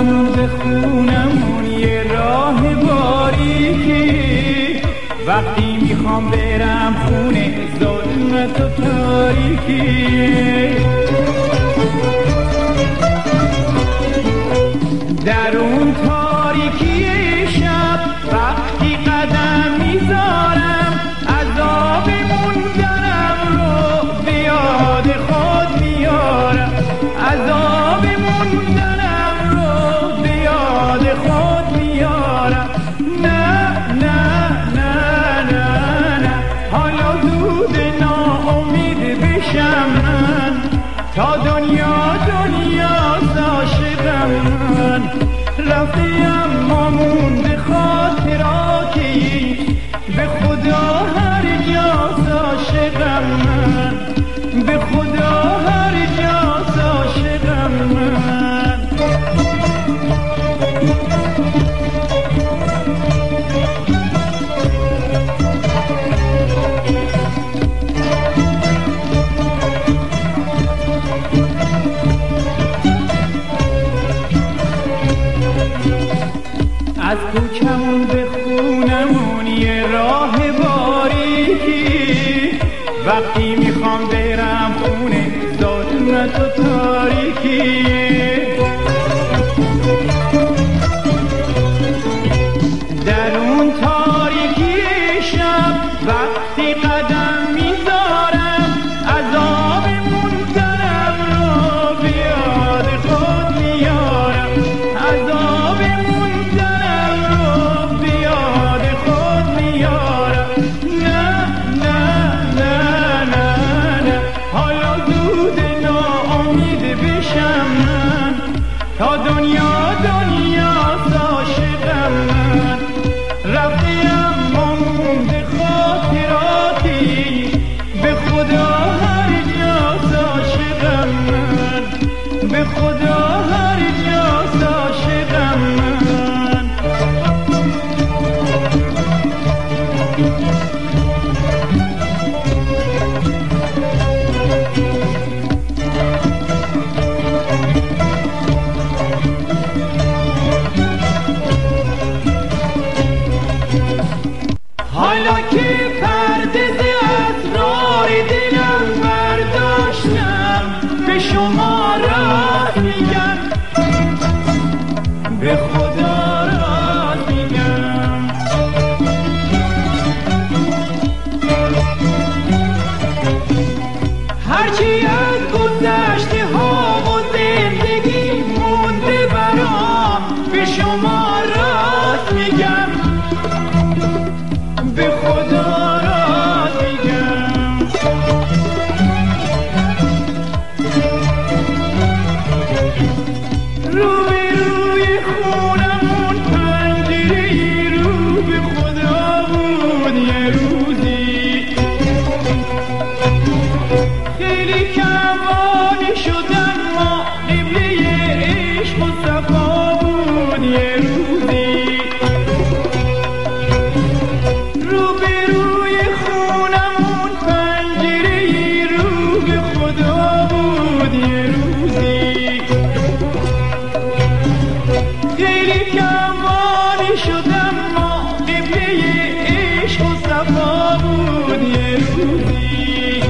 کوچمون به خونمون یه راه باریکی، وقتی میخوام برم خونه ظلمت و تاریکی. در اون تاریکی شب وقتی قدم میذارم، عذاب موندنم رو به یاد خود میارم، عذاب موندنم رو به یاد خود میارم. نه نه نه نه نه، حالا زود ناامید بشم من، تا دنیا عاشقم من. رفته اما مونده خاطراتی، به خدا هر جاست عاشقم من، به خدا هر جاست عاشقم من. از کوچمون به خونمون یه راه باریکی، وقتی میخوام برم خونه ظلمت و تاریکی. در اون تاریکی شب وقتی قدم میذارم، عذاب موندنم رو به یاد خود میارم، عذاب موندنم رو به یاد خود میارم. نه نه نه نه نه، حالا زود ناامید بشم من، تا دنیا عاشقم من. رفته اما مونده خاطراتی، به خدا هر جاست عاشقم من، به خدا هر جاست عاشقم من. حالا که پرده ز اسرار دلم برداشتم، به شما راست میگم، به خدا راست میگم. هرچی از گذشته ها و زندگی مونده برام، به شما راست میگم، به خدا راست میگم. روبروی خونمون پنجره‌ای رو به خدا بود یه روزی، خیلی کمانی شدن ما قبله عشق و صفا بود یه روزی. روبروی خونمون پنجره‌ای رو به خدا بود یه روزی، خیلی کمانی شدم ما قبله عشق و صفا بود یه روزی.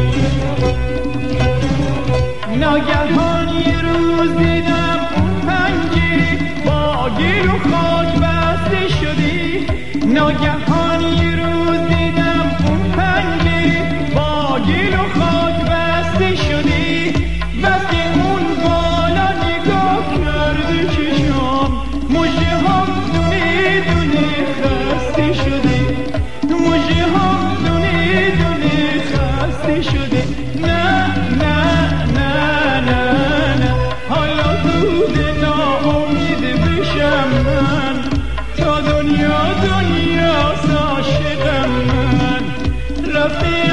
ناگهان یه روز دیدم اون پنجره با گل و خاک بسته شدی، ناگهان یه روز دیدم اون پنجره با گل و خاک بسته شدی. بس که اون بالا نگاه کرده چشام، مژه هم دونه دونه خسته شده، مژه هم دونه دونه خسته شده. نه نه نه نه نه، حالا زود ناامید بشم من، تا دنیا عاشقم من. رفته